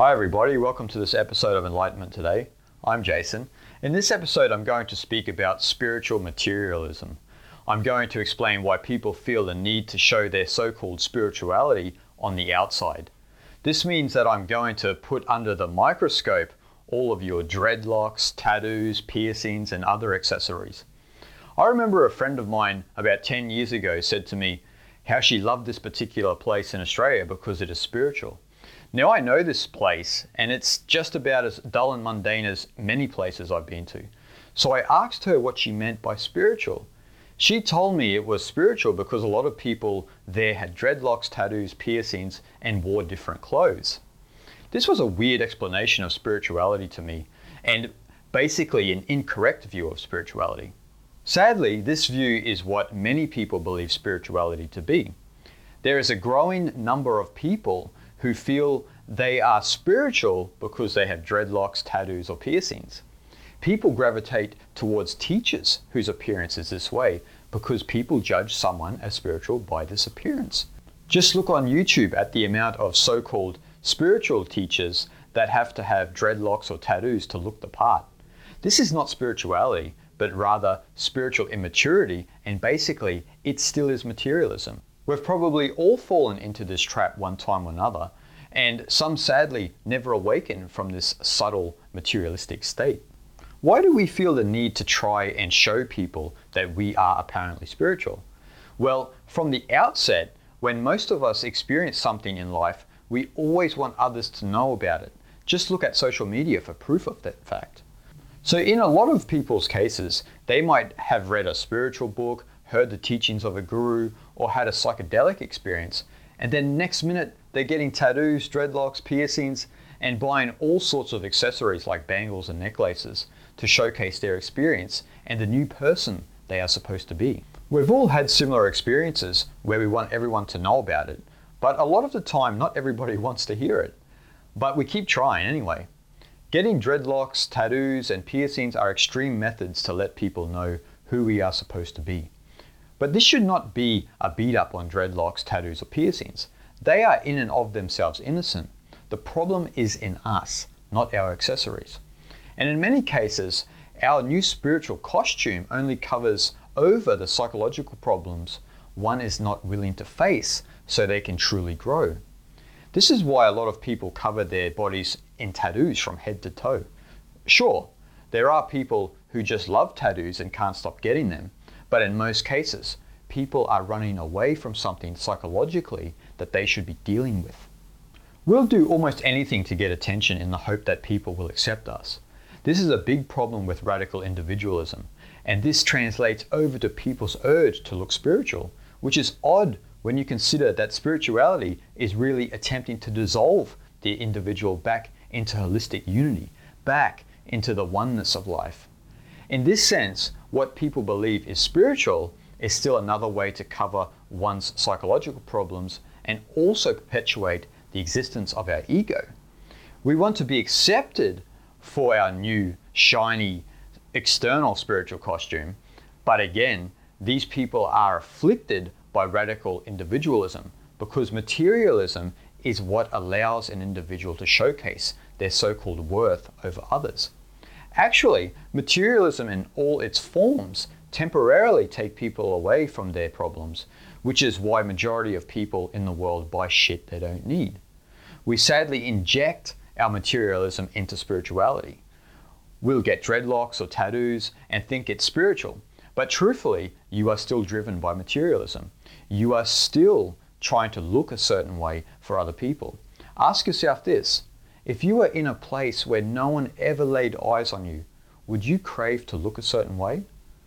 Hi everybody, welcome to this episode of Enlightenment Today. I'm Jason. In this episode I'm going to speak about spiritual materialism. I'm going to explain why people feel the need to show their so-called spirituality on the outside. This means that I'm going to put under the microscope all of your dreadlocks, tattoos, piercings and other accessories. I remember a friend of mine about 10 years ago said to me how she loved this particular place in Australia because it is spiritual. Now I know this place and it's just about as dull and mundane as many places I've been to. So I asked her what she meant by spiritual. She told me it was spiritual because a lot of people there had dreadlocks, tattoos, piercings and wore different clothes. This was a weird explanation of spirituality to me and basically an incorrect view of spirituality. Sadly, this view is what many people believe spirituality to be. There is a growing number of people who feel they are spiritual because they have dreadlocks, tattoos, or piercings. People gravitate towards teachers whose appearance is this way because people judge someone as spiritual by this appearance. Just look on YouTube at the amount of so-called spiritual teachers that have to have dreadlocks or tattoos to look the part. This is not spirituality, but rather spiritual immaturity, and basically it still is materialism. We've probably all fallen into this trap one time or another, and some sadly never awaken from this subtle materialistic state. Why do we feel the need to try and show people that we are apparently spiritual? Well, from the outset, when most of us experience something in life, we always want others to know about it. Just look at social media for proof of that fact. So in a lot of people's cases, they might have read a spiritual book, heard the teachings of a guru, or had a psychedelic experience, and then next minute they're getting tattoos, dreadlocks, piercings, and buying all sorts of accessories like bangles and necklaces to showcase their experience and the new person they are supposed to be. We've all had similar experiences where we want everyone to know about it, but a lot of the time not everybody wants to hear it. But we keep trying anyway. Getting dreadlocks, tattoos, and piercings are extreme methods to let people know who we are supposed to be. But this should not be a beat up on dreadlocks, tattoos, or piercings. They are in and of themselves innocent. The problem is in us, not our accessories. And in many cases, our new spiritual costume only covers over the psychological problems one is not willing to face so they can truly grow. This is why a lot of people cover their bodies in tattoos from head to toe. Sure, there are people who just love tattoos and can't stop getting them, but in most cases, people are running away from something psychologically that they should be dealing with. We'll do almost anything to get attention in the hope that people will accept us. This is a big problem with radical individualism, and this translates over to people's urge to look spiritual, which is odd when you consider that spirituality is really attempting to dissolve the individual back into holistic unity, back into the oneness of life. In this sense, what people believe is spiritual is still another way to cover one's psychological problems and also perpetuate the existence of our ego. We want to be accepted for our new, shiny, external spiritual costume, but again, these people are afflicted by radical individualism because materialism is what allows an individual to showcase their so-called worth over others. Actually, materialism in all its forms temporarily take people away from their problems, which is why majority of people in the world buy shit they don't need. We sadly inject our materialism into spirituality. We'll get dreadlocks or tattoos and think it's spiritual, but truthfully, you are still driven by materialism. You are still trying to look a certain way for other people. Ask yourself this: if you were in a place where no one ever laid eyes on you, would you crave to look a certain way?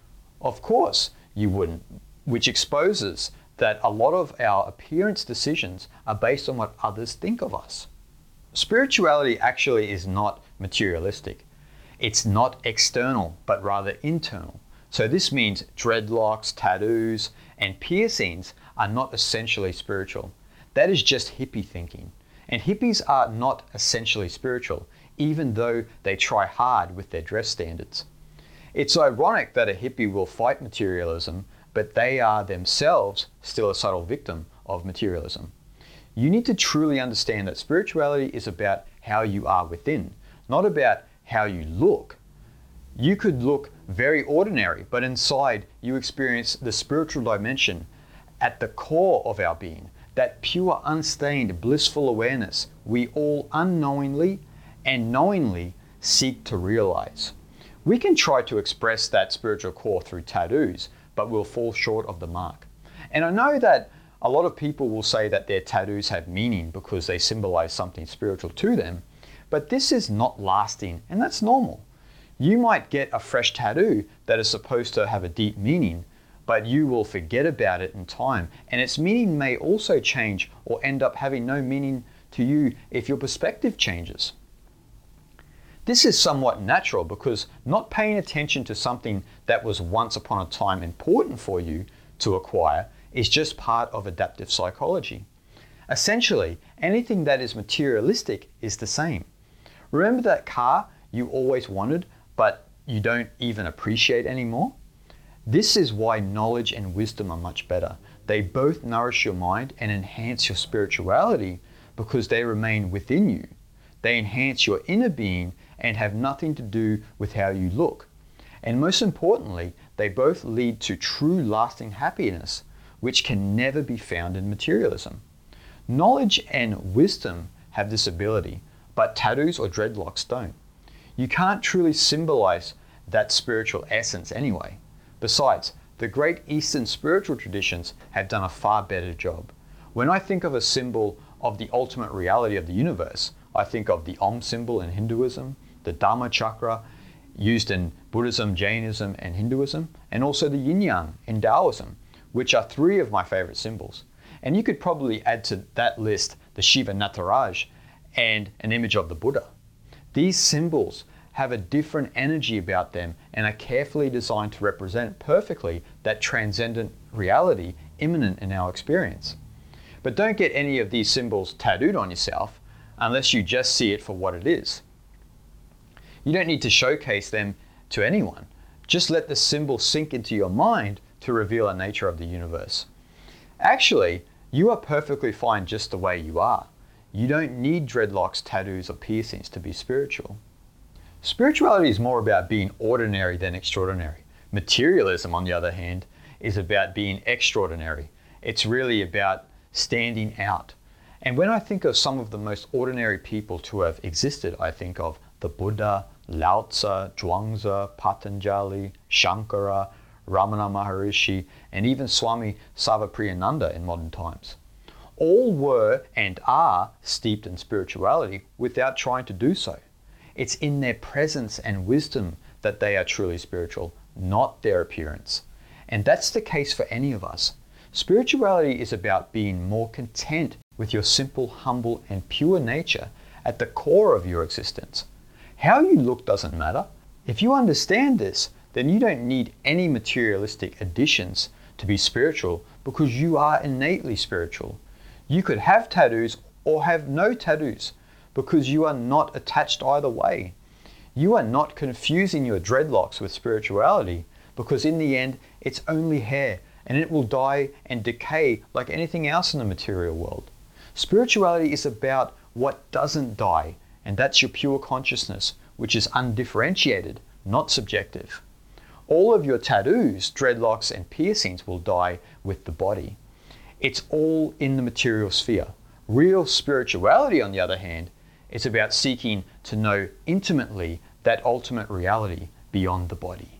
Of course you wouldn't, which exposes that a lot of our appearance decisions are based on what others think of us. Spirituality actually is not materialistic. It's not external, but rather internal. So this means dreadlocks, tattoos, and piercings are not essentially spiritual. That is just hippie thinking. And hippies are not essentially spiritual, even though they try hard with their dress standards. It's ironic that a hippie will fight materialism, but they are themselves still a subtle victim of materialism. You need to truly understand that spirituality is about how you are within, not about how you look. You could look very ordinary, but inside you experience the spiritual dimension at the core of our being, that pure, unstained, blissful awareness we all unknowingly and knowingly seek to realize. We can try to express that spiritual core through tattoos, but we'll fall short of the mark. And I know that a lot of people will say that their tattoos have meaning because they symbolize something spiritual to them, but this is not lasting, and that's normal. You might get a fresh tattoo that is supposed to have a deep meaning, but you will forget about it in time, and its meaning may also change or end up having no meaning to you if your perspective changes. This is somewhat natural because not paying attention to something that was once upon a time important for you to acquire is just part of adaptive psychology. Essentially, anything that is materialistic is the same. Remember that car you always wanted, but you don't even appreciate anymore? This is why knowledge and wisdom are much better. They both nourish your mind and enhance your spirituality because they remain within you. They enhance your inner being and have nothing to do with how you look. And most importantly, they both lead to true lasting happiness, which can never be found in materialism. Knowledge and wisdom have this ability, but tattoos or dreadlocks don't. You can't truly symbolize that spiritual essence anyway. Besides, the great Eastern spiritual traditions have done a far better job. When I think of a symbol of the ultimate reality of the universe, I think of the Om symbol in Hinduism, the Dharma chakra used in Buddhism, Jainism, and Hinduism, and also the Yin Yang in Taoism, which are three of my favorite symbols. And you could probably add to that list the Shiva Nataraj and an image of the Buddha. These symbols have a different energy about them and are carefully designed to represent perfectly that transcendent reality immanent in our experience. But don't get any of these symbols tattooed on yourself unless you just see it for what it is. You don't need to showcase them to anyone. Just let the symbol sink into your mind to reveal the nature of the universe. Actually, you are perfectly fine just the way you are. You don't need dreadlocks, tattoos, or piercings to be spiritual. Spirituality is more about being ordinary than extraordinary. Materialism, on the other hand, is about being extraordinary. It's really about standing out. And when I think of some of the most ordinary people to have existed, I think of the Buddha, Lao Tzu, Zhuangzi, Patanjali, Shankara, Ramana Maharishi, and even Swami Sarvapriyananda in modern times. All were and are steeped in spirituality without trying to do so. It's in their presence and wisdom that they are truly spiritual, not their appearance. And that's the case for any of us. Spirituality is about being more content with your simple, humble, and pure nature at the core of your existence. How you look doesn't matter. If you understand this, then you don't need any materialistic additions to be spiritual because you are innately spiritual. You could have tattoos or have no tattoos because you are not attached either way. You are not confusing your dreadlocks with spirituality because in the end, it's only hair and it will die and decay like anything else in the material world. Spirituality is about what doesn't die, and that's your pure consciousness, which is undifferentiated, not subjective. All of your tattoos, dreadlocks, and piercings will die with the body. It's all in the material sphere. Real spirituality, on the other hand, is about seeking to know intimately that ultimate reality beyond the body.